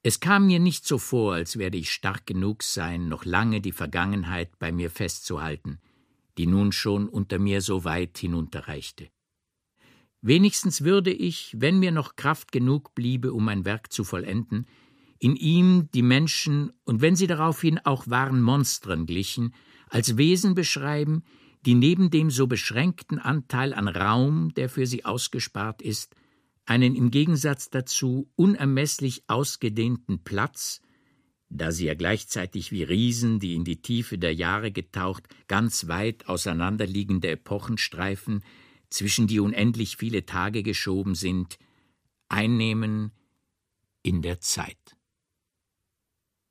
Es kam mir nicht so vor, als werde ich stark genug sein, noch lange die Vergangenheit bei mir festzuhalten, die nun schon unter mir so weit hinunterreichte. Wenigstens würde ich, wenn mir noch Kraft genug bliebe, um mein Werk zu vollenden, in ihm die Menschen, und wenn sie daraufhin auch wahren Monstern glichen, als Wesen beschreiben, die neben dem so beschränkten Anteil an Raum, der für sie ausgespart ist, einen im Gegensatz dazu unermesslich ausgedehnten Platz, da sie ja gleichzeitig wie Riesen, die in die Tiefe der Jahre getaucht, ganz weit auseinanderliegende Epochenstreifen, zwischen die unendlich viele Tage geschoben sind, einnehmen in der Zeit.